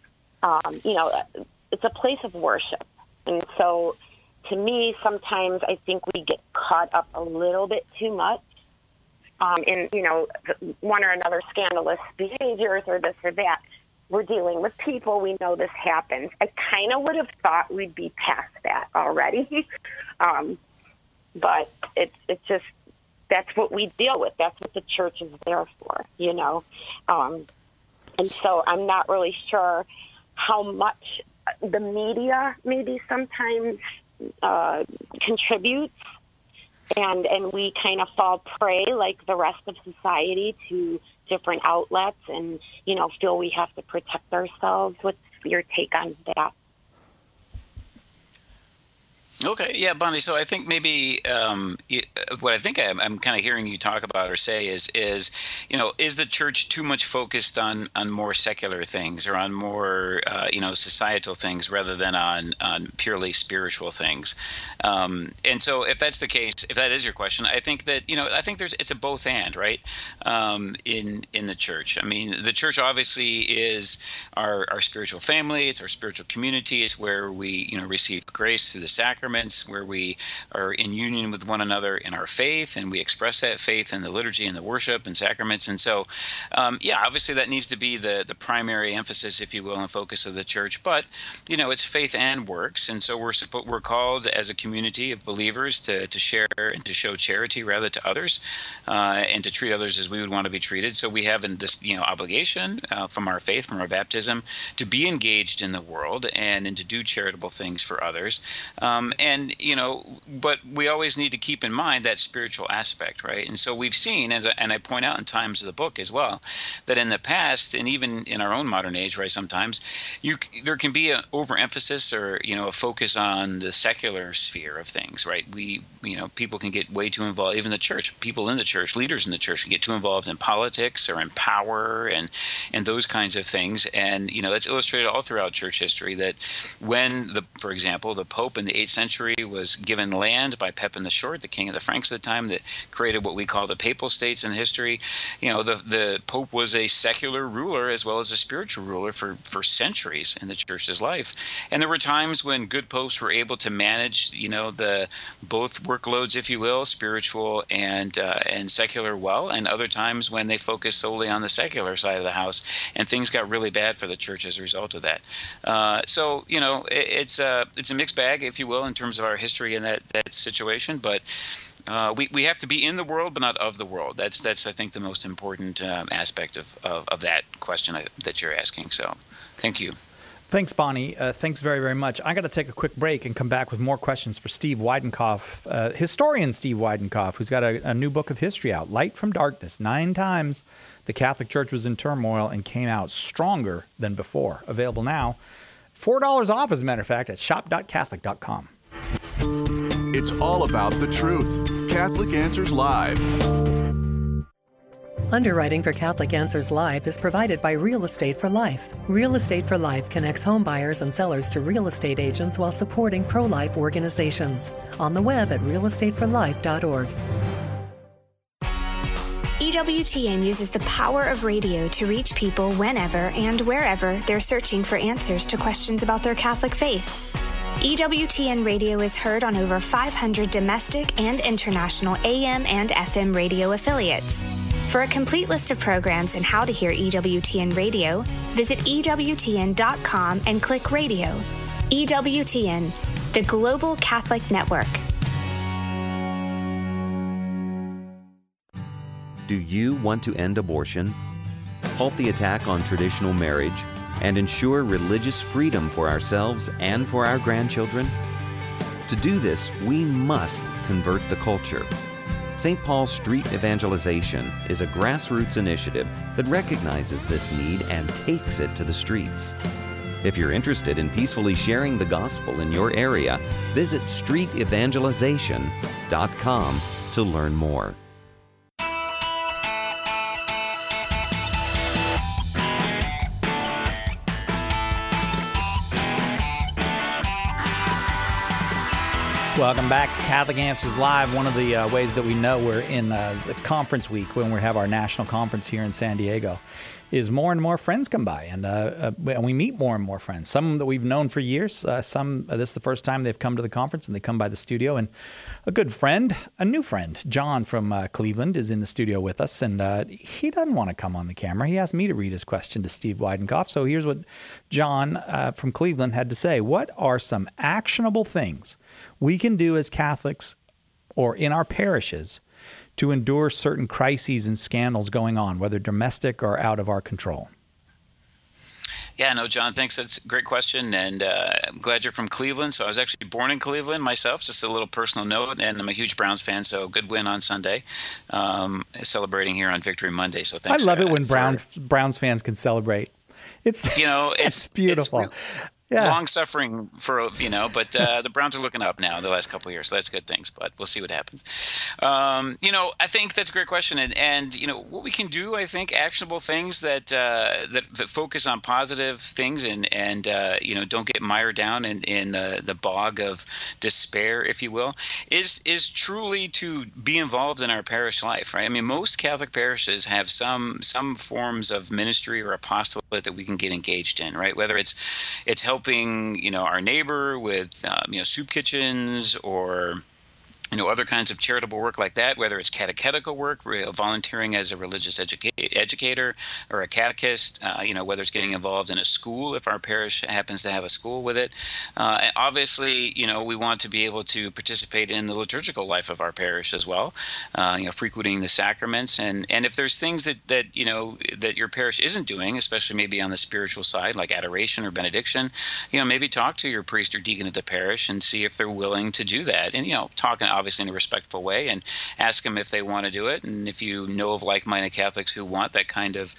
It's a place of worship. And so to me, sometimes I think we get caught up a little bit too much in, one or another scandalous behaviors or this or that. We're dealing with people. We know this happens. I kind of would have thought we'd be past that already. But it's just, that's what we deal with. That's what the church is there for, And so I'm not really sure how much the media maybe sometimes contributes, and we kind of fall prey like the rest of society to different outlets and, feel we have to protect ourselves. What's your take on that? Okay, yeah, Bonnie. So I think maybe what I think I'm kind of hearing you talk about or say is the church too much focused on more secular things or on more societal things rather than on purely spiritual things? And so if that's the case, if that is your question, I think that I think it's a both and, right? In the church. I mean, the church obviously is our spiritual family. It's our spiritual community. It's where we receive grace through the sacrament, where we are in union with one another in our faith, and we express that faith in the liturgy and the worship and sacraments. And so, obviously that needs to be the primary emphasis, if you will, and focus of the church. But, it's faith and works. And so we're called as a community of believers to share and to show charity rather to others, and to treat others as we would want to be treated. So we have this, obligation from our faith, from our baptism, to be engaged in the world and to do charitable things for others. But we always need to keep in mind that spiritual aspect, right? And so we've seen, and I point out in times of the book as well, that in the past, and even in our own modern age, right, sometimes there can be an overemphasis or, a focus on the secular sphere of things, right? People can get way too involved, even the church, people in the church, leaders in the church can get too involved in politics or in power and those kinds of things. And, that's illustrated all throughout church history that when, for example, the Pope in the 8th century was given land by Pepin the Short, the king of the Franks at the time, that created what we call the Papal States in history. The Pope was a secular ruler as well as a spiritual ruler for centuries in the church's life. And there were times when good popes were able to manage, the both workloads, if you will, spiritual and secular well, and other times when they focused solely on the secular side of the house, and things got really bad for the church as a result of that. So it's a mixed bag, if you will, in terms of our history in that situation. But we have to be in the world, but not of the world. That's I think the most important aspect of that question that you're asking. So, thank you. Thanks, Bonnie. Thanks very, very much. I got to take a quick break and come back with more questions for Steve Weidenkopf, historian Steve Weidenkopf, who's got a new book of history out, Light from Darkness. 9 times the Catholic Church was in turmoil and came out stronger than before. Available now. $4 off, as a matter of fact, at shop.catholic.com. It's all about the truth. Catholic Answers Live. Underwriting for Catholic Answers Live is provided by Real Estate for Life. Real Estate for Life connects home buyers and sellers to real estate agents while supporting pro-life organizations. On the web at realestateforlife.org. EWTN uses the power of radio to reach people whenever and wherever they're searching for answers to questions about their Catholic faith. EWTN radio is heard on over 500 domestic and international AM and FM radio affiliates. For a complete list of programs and how to hear EWTN radio, visit EWTN.com and click radio. EWTN, the Global Catholic Network. Do you want to end abortion, halt the attack on traditional marriage, and ensure religious freedom for ourselves and for our grandchildren? To do this, we must convert the culture. St. Paul Street Evangelization is a grassroots initiative that recognizes this need and takes it to the streets. If you're interested in peacefully sharing the gospel in your area, visit streetevangelization.com to learn more. Welcome back to Catholic Answers Live. One of the ways that we know we're in the conference week when we have our national conference here in San Diego is more and more friends come by, and we meet more and more friends. Some that we've known for years. Some this is the first time they've come to the conference, and they come by the studio. And a good friend, a new friend, John from Cleveland, is in the studio with us, and he doesn't want to come on the camera. He asked me to read his question to Steve Weidenkopf. So here's what John from Cleveland had to say. What are some actionable things we can do as Catholics or in our parishes to endure certain crises and scandals going on, whether domestic or out of our control? Yeah, no, John, thanks. That's a great question, and I'm glad you're from Cleveland. So I was actually born in Cleveland myself, just a little personal note, and I'm a huge Browns fan, so good win on Sunday, celebrating here on Victory Monday. So thanks. I love it when Browns fans can celebrate. It's it's beautiful. Long suffering but the Browns are looking up now the last couple of years, so that's good things, but we'll see what happens. I think that's a great question, and what we can do, I think actionable things that focus on positive things and don't get mired down in the bog of despair, if you will, is truly to be involved in our parish life, right? I mean, most Catholic parishes have some forms of ministry or apostolate that we can get engaged in, right? Whether it's helping our neighbor with soup kitchens or other kinds of charitable work like that, whether it's catechetical work, volunteering as a religious educator or a catechist, whether it's getting involved in a school if our parish happens to have a school with it. Obviously, we want to be able to participate in the liturgical life of our parish as well, frequenting the sacraments. And if there's things that your parish isn't doing, especially maybe on the spiritual side, like adoration or benediction, maybe talk to your priest or deacon at the parish and see if they're willing to do that. And, talking obviously in a respectful way, and ask them if they want to do it. And if you know of like-minded Catholics who want that kind of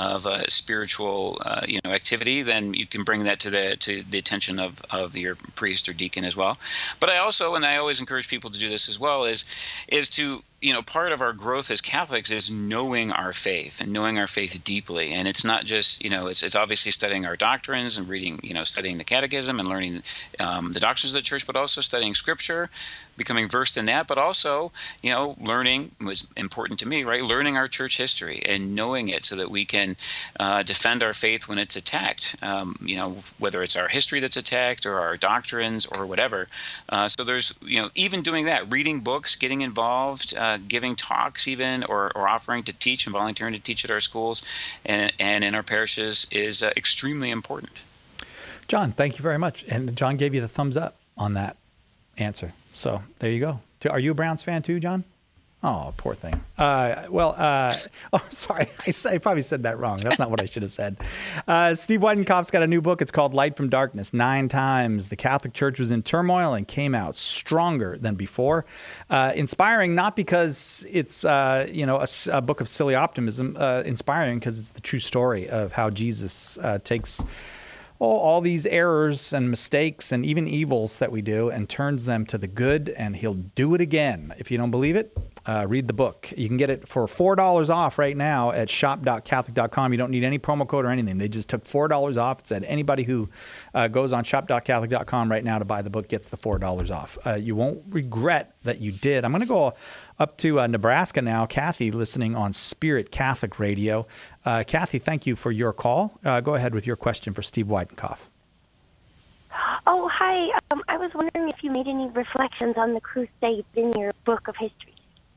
spiritual activity, then you can bring that to the attention of your priest or deacon as well. But I always encourage people to do this as well, is to part of our growth as Catholics is knowing our faith and knowing our faith deeply. And it's not just, it's obviously studying our doctrines and reading, studying the catechism and learning the doctrines of the church, but also studying scripture, becoming versed in that, but also, learning was important to me, right? Learning our church history and knowing it so that we can defend our faith when it's attacked, whether it's our history that's attacked or our doctrines or whatever. So there's, even doing that, reading books, getting involved, giving talks even, or offering to teach and volunteering to teach at our schools and in our parishes is extremely important. John, thank you very much. And John gave you the thumbs up on that. answer. So there you go. Are you a Browns fan too, John? Oh, poor thing. Sorry. I probably said that wrong. That's not what I should have said. Steve Weidenkopf's got a new book. It's called Light from Darkness. 9 times the Catholic Church was in turmoil and came out stronger than before. Inspiring, not because it's a book of silly optimism. Inspiring because it's the true story of how Jesus takes all these errors and mistakes and even evils that we do and turns them to the good, and he'll do it again. If you don't believe it, read the book. You can get it for $4 off right now at shop.catholic.com. You don't need any promo code or anything. They just took $4 off. It said anybody who goes on shop.catholic.com right now to buy the book gets the $4 off. You won't regret that you did. I'm going to go up to Nebraska now. Kathy, listening on Spirit Catholic Radio. Kathy, thank you for your call. Go ahead with your question for Steve Weidenkopf. Oh, hi. I was wondering if you made any reflections on the Crusades in your book of history.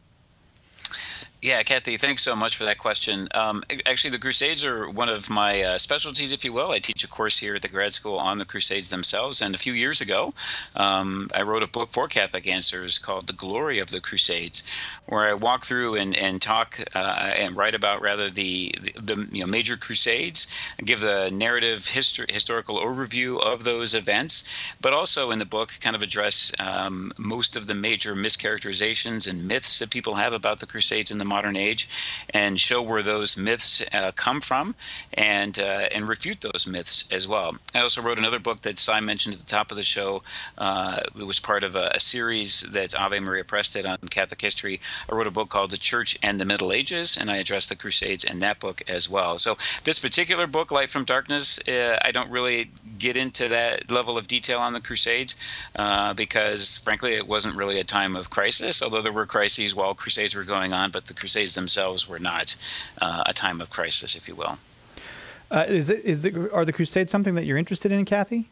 Yeah, Kathy, thanks so much for that question. Actually, the Crusades are one of my specialties, if you will. I teach a course here at the grad school on the Crusades themselves. And a few years ago, I wrote a book for Catholic Answers called The Glory of the Crusades, where I walk through and talk and write about rather the major Crusades, and give the narrative historical overview of those events, but also in the book kind of address most of the major mischaracterizations and myths that people have about the Crusades in the modern age, and show where those myths come from, and refute those myths as well. I also wrote another book that Cy mentioned at the top of the show. It was part of a series that Ave Maria Press did on Catholic history. I wrote a book called The Church and the Middle Ages, and I addressed the Crusades in that book as well. So this particular book, Light from Darkness, I don't really get into that level of detail on the Crusades because, frankly, it wasn't really a time of crisis, although there were crises while Crusades were going on, but the Crusades themselves were not a time of crisis, if you will. Are the Crusades something that you're interested in, Kathy?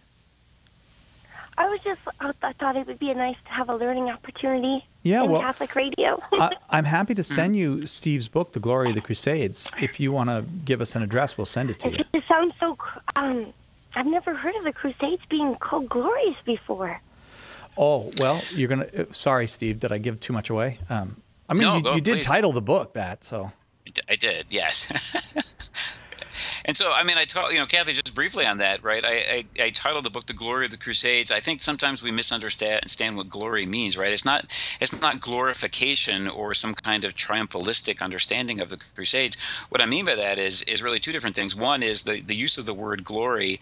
I thought it would be nice to have a learning opportunity in Catholic radio. I'm happy to send you Steve's book, The Glory of the Crusades. If you want to give us an address, we'll send it to you. It sounds so... I've never heard of the Crusades being called glorious before. Oh, well, you're going to... Sorry, Steve, did I give too much away? You did title the book that, so. I did, yes. And so, I taught, Kathy, just briefly on that, right? I titled the book "The Glory of the Crusades." I think sometimes we misunderstand what glory means, right? It's not glorification or some kind of triumphalistic understanding of the Crusades. What I mean by that is really two different things. One is the use of the word glory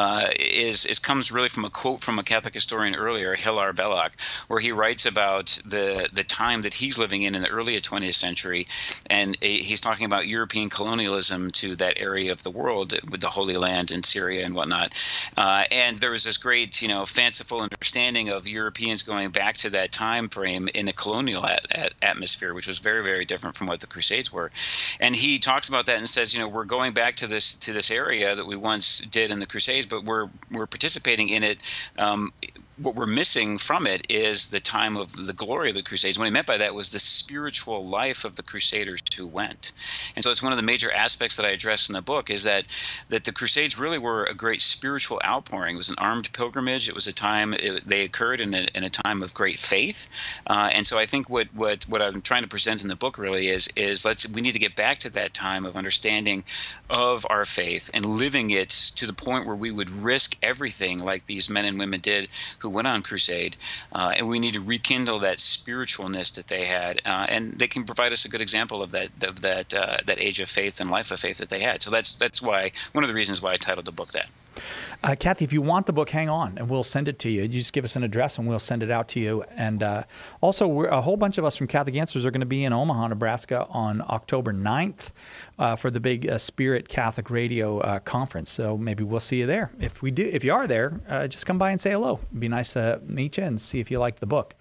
comes really from a quote from a Catholic historian earlier, Hilar Belloc, where he writes about the time that he's living in the early 20th century, and he's talking about European colonialism to that area of the world with the Holy Land and Syria and whatnot. And there was this great, fanciful understanding of Europeans going back to that time frame in the colonial atmosphere, which was very, very different from what the Crusades were. And he talks about that and says, we're going back to this area that we once did in the Crusades, but we're participating in it. What we're missing from it is the time of the glory of the Crusades. What he meant by that was the spiritual life of the Crusaders who went. And so it's one of the major aspects that I address in the book is that the Crusades really were a great spiritual outpouring. It was an armed pilgrimage. It was a time, they occurred in a time of great faith. And so I think what I'm trying to present in the book really is we need to get back to that time of understanding of our faith and living it to the point where we would risk everything like these men and women did who went on crusade, and we need to rekindle that spiritualness that they had, and they can provide us a good example of that age of faith and life of faith that they had. So that's why one of the reasons why I titled the book that. Kathy, if you want the book, hang on, and we'll send it to you. You just give us an address, and we'll send it out to you. And also, a whole bunch of us from Catholic Answers are going to be in Omaha, Nebraska on October 9th for the big Spirit Catholic Radio conference. So maybe we'll see you there. If you are there, just come by and say hello. It'd be nice to meet you and see if you like the book.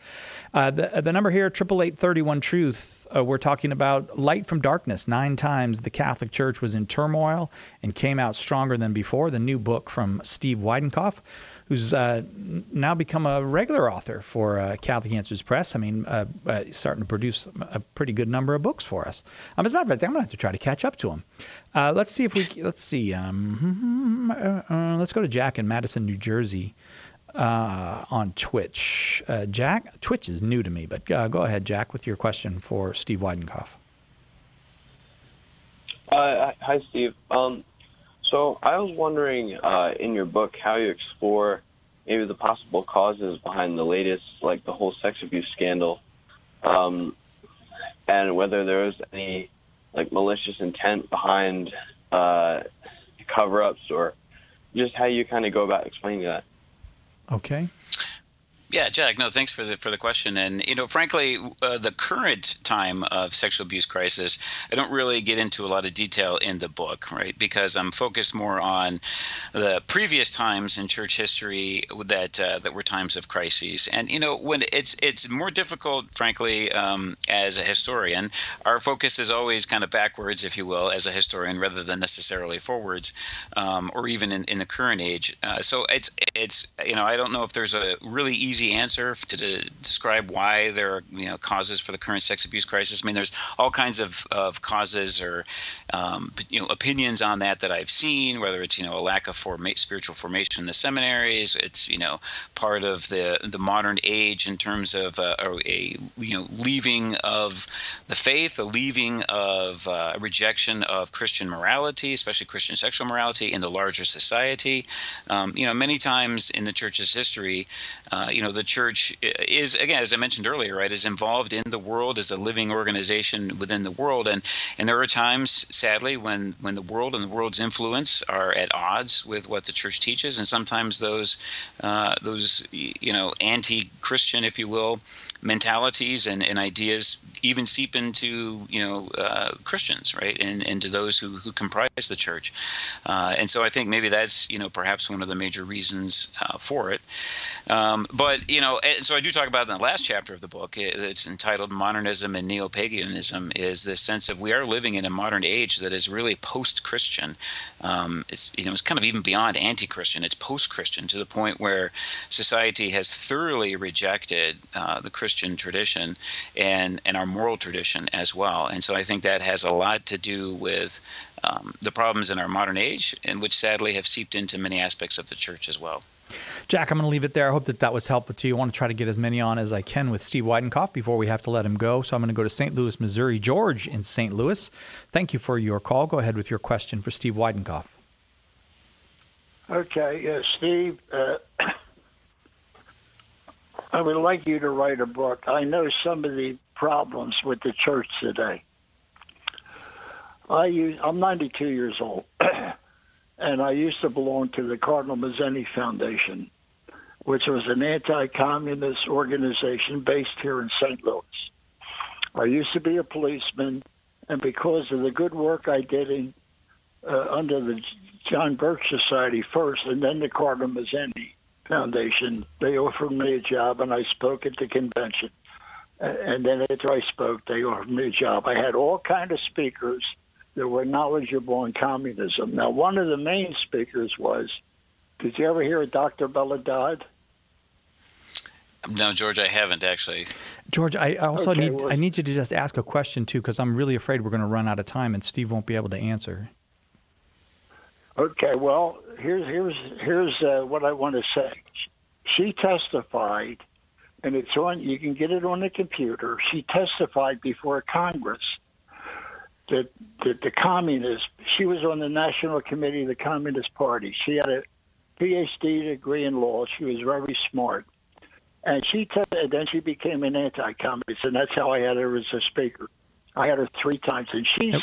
The number here, 888-31-TRUTH. We're talking about Light from Darkness. 9 times the Catholic Church was in turmoil and came out stronger than before. The new book from Steve Weidenkopf, who's now become a regular author for Catholic Answers Press. Starting to produce a pretty good number of books for us. As a matter of fact, I'm going to have to try to catch up to him. Let's see. Let's go to Jack in Madison, New Jersey. on Twitch. Jack, Twitch is new to me, but go ahead, Jack, with your question for Steve Weidenkopf. Hi, Steve. So I was wondering in your book how you explore maybe the possible causes behind the latest, like the whole sex abuse scandal, and whether there was any like malicious intent behind cover-ups, or just how you kind of go about explaining that. Okay. Yeah, Jack. No, thanks for the question. And frankly, the current time of sexual abuse crisis, I don't really get into a lot of detail in the book, right? Because I'm focused more on the previous times in church history that were times of crises. And when it's more difficult, frankly, as a historian, our focus is always kind of backwards, if you will, as a historian, rather than necessarily forwards, or even in the current age. So it's I don't know if there's a really easy answer to describe why there are causes for the current sex abuse crisis. I mean, there's all kinds of causes or opinions on that I've seen, whether it's a lack of spiritual formation in the seminaries. It's part of the modern age in terms of a leaving of the faith, a leaving of a rejection of Christian morality, especially Christian sexual morality in the larger society. Many times in the church's history, the church is, again, as I mentioned earlier, right, is involved in the world as a living organization within the world. And there are times, sadly, when the world and the world's influence are at odds with what the church teaches. And sometimes those anti-Christian, if you will, mentalities and ideas even seep into, Christians, right, and to those who comprise the church. And so I think maybe that's, perhaps one of the major reasons for it. But, so I do talk about in the last chapter of the book, it's entitled Modernism and Neo-Paganism, is this sense of we are living in a modern age that is really post-Christian. It's kind of even beyond anti-Christian. It's post-Christian to the point where society has thoroughly rejected the Christian tradition and our moral tradition as well. And so I think that has a lot to do with the problems in our modern age, and which sadly have seeped into many aspects of the church as well. Jack, I'm going to leave it there. I hope that was helpful to you. I want to try to get as many on as I can with Steve Weidenkopf before we have to let him go. So I'm going to go to St. Louis, Missouri. George in St. Louis, thank you for your call. Go ahead with your question for Steve Weidenkopf. Okay, Steve, I would like you to write a book. I know some of the problems with the church today. I'm 92 years old, and I used to belong to the Cardinal Mazzini Foundation, which was an anti-communist organization based here in St. Louis. I used to be a policeman, and because of the good work I did under the John Birch Society first, and then the Cardinal Mazzini Foundation, they offered me a job, and I spoke at the convention. And then after I spoke, they offered me a job. I had all kinds of speakers that were knowledgeable in communism. Now, one of the main speakers was, did you ever hear of Dr. Bella Dodd? No, George, I haven't actually. George, I also need you to just ask a question, too, because I'm really afraid we're going to run out of time and Steve won't be able to answer. Okay, well, here's what I want to say. She testified, and it's on. You can get it on the computer. She testified before Congress that the communists. She was on the National Committee of the Communist Party. She had a PhD degree in law. She was very smart, and then she became an anti-communist, and that's how I had her as a speaker. I had her 3 times, and she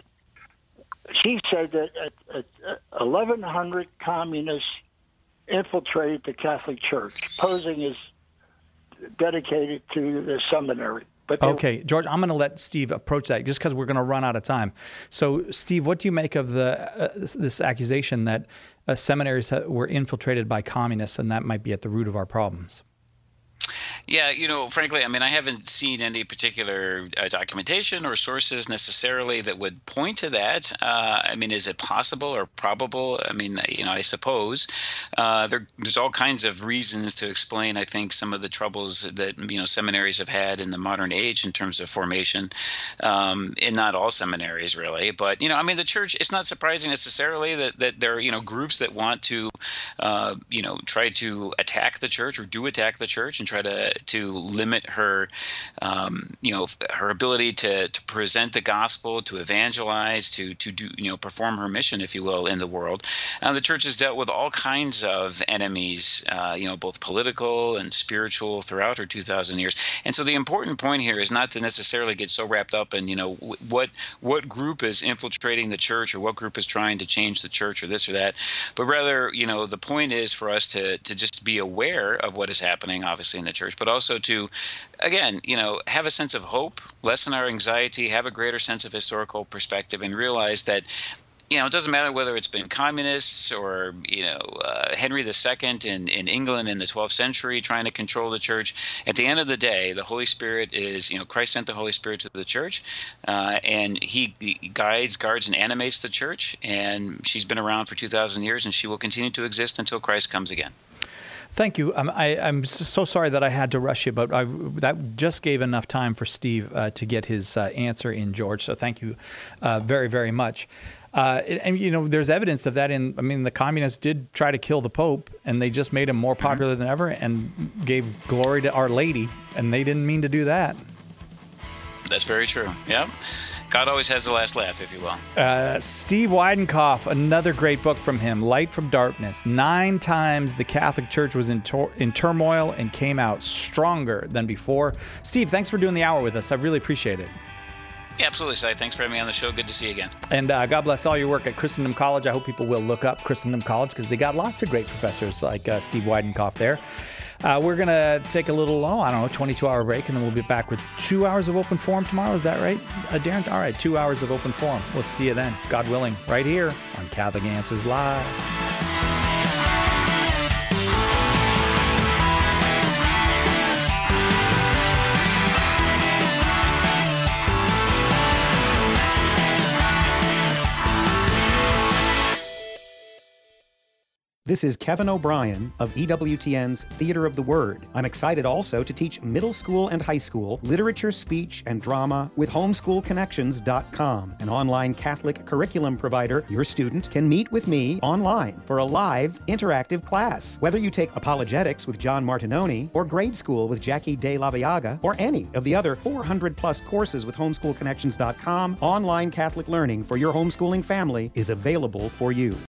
said that 1,100 communists infiltrated the Catholic Church, posing as dedicated to the seminary. Okay, George, I'm going to let Steve approach that just because we're going to run out of time. So, Steve, what do you make of this accusation that seminaries were infiltrated by communists and that might be at the root of our problems? Yeah, frankly, I haven't seen any particular documentation or sources necessarily that would point to that. Is it possible or probable? I suppose there's all kinds of reasons to explain, I think, some of the troubles that, seminaries have had in the modern age in terms of formation, in not all seminaries, really. But, the church, it's not surprising necessarily that there are, groups that want to, try to attack the church or do attack the church and try to limit her, her ability to present the gospel, to evangelize, to do, perform her mission, if you will, in the world. The church has dealt with all kinds of enemies, both political and spiritual throughout her 2,000 years. And so the important point here is not to necessarily get so wrapped up in, what group is infiltrating the church or what group is trying to change the church or this or that, but rather, the point is for us to just be aware of what is happening, obviously, in the church, but also to, again, have a sense of hope, lessen our anxiety, have a greater sense of historical perspective, and realize that, it doesn't matter whether it's been communists or, Henry II in England in the 12th century trying to control the church. At the end of the day, the Holy Spirit is, Christ sent the Holy Spirit to the church, and he guides, guards, and animates the church. And she's been around for 2,000 years, and she will continue to exist until Christ comes again. Thank you. I'm so sorry that I had to rush you, but that just gave enough time for Steve to get his answer in, George. So thank you very, very much. And there's evidence of that the communists did try to kill the Pope, and they just made him more popular than ever and gave glory to Our Lady, and they didn't mean to do that. That's very true. Yeah. God always has the last laugh, if you will. Steve Weidenkopf, another great book from him, Light from Darkness. 9 times the Catholic Church was in turmoil and came out stronger than before. Steve, thanks for doing the hour with us. I really appreciate it. Yeah, absolutely, Si. Thanks for having me on the show. Good to see you again. And God bless all your work at Christendom College. I hope people will look up Christendom College because they got lots of great professors like Steve Weidenkopf there. We're going to take a little, 22-hour break, and then we'll be back with 2 hours of open forum tomorrow. Is that right, Darren? All right, 2 hours of open forum. We'll see you then, God willing, right here on Catholic Answers Live. This is Kevin O'Brien of EWTN's Theater of the Word. I'm excited also to teach middle school and high school literature, speech, and drama with homeschoolconnections.com, an online Catholic curriculum provider. Your student can meet with me online for a live, interactive class. Whether you take apologetics with John Martinoni, or grade school with Jackie De La Viaga, or any of the other 400-plus courses with homeschoolconnections.com, online Catholic learning for your homeschooling family is available for you.